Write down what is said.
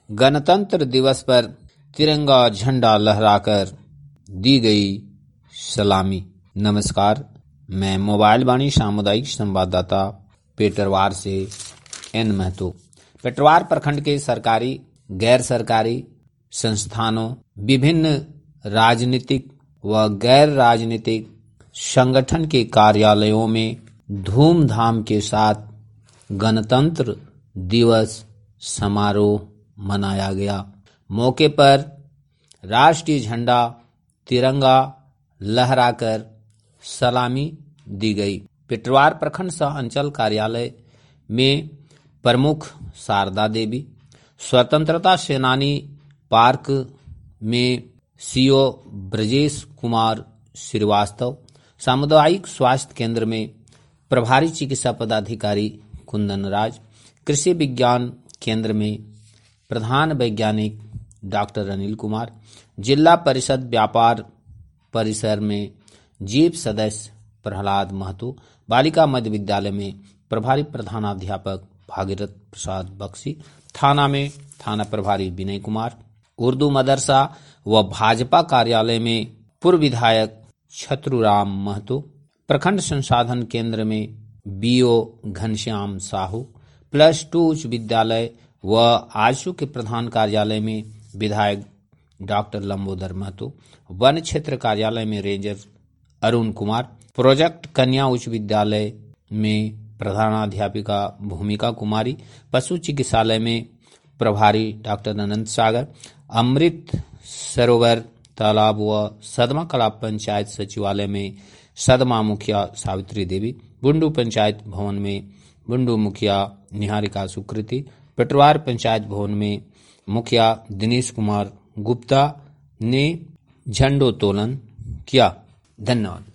गणतंत्र दिवस पर तिरंगा झंडा लहराकर दी गई सलामी। नमस्कार, मैं मोबाइल वाणी सामुदायिक संवाददाता पेटरवार से एन महतो। पेटरवार प्रखंड के सरकारी, गैर सरकारी संस्थानों, विभिन्न राजनीतिक व गैर राजनीतिक संगठन के कार्यालयों में धूमधाम के साथ गणतंत्र दिवस समारोह मनाया गया। मौके पर राष्ट्रीय झंडा तिरंगा लहराकर सलामी दी गई। पेटरवार प्रखंड सह अंचल कार्यालय में प्रमुख शारदा देवी, स्वतंत्रता सेनानी पार्क में सीओ ब्रजेश कुमार श्रीवास्तव, सामुदायिक स्वास्थ्य केंद्र में प्रभारी चिकित्सा पदाधिकारी कुंदन राज, कृषि विज्ञान केंद्र में प्रधान वैज्ञानिक डॉक्टर अनिल कुमार, जिला परिषद व्यापार परिसर में जीप सदस्य प्रहलाद महतो, बालिका मध्य विद्यालय में प्रभारी प्रधानाध्यापक भागीरथ प्रसाद बख्शी, थाना में थाना प्रभारी विनय कुमार, उर्दू मदरसा व भाजपा कार्यालय में पूर्व विधायक छतरुराम महतो, प्रखंड संसाधन केंद्र में बीओ घनश्याम साहू, +2 उच्च विद्यालय व आशु के प्रधान कार्यालय में विधायक डॉक्टर लंबोदर महतो, वन क्षेत्र कार्यालय में रेंजर अरुण कुमार, प्रोजेक्ट कन्या उच्च विद्यालय में प्रधानाध्यापिका भूमिका कुमारी, पशु चिकित्सालय में प्रभारी डॉक्टर अनंत सागर, अमृत सरोवर तालाब व सदमा कला पंचायत सचिवालय में सदमा मुखिया सावित्री देवी, बुंडू पंचायत भवन में बुंडू मुखिया निहारिका सुकृति, पेटरवार पंचायत भवन में मुखिया दिनेश कुमार गुप्ता ने झंडोत्तोलन किया। धन्यवाद।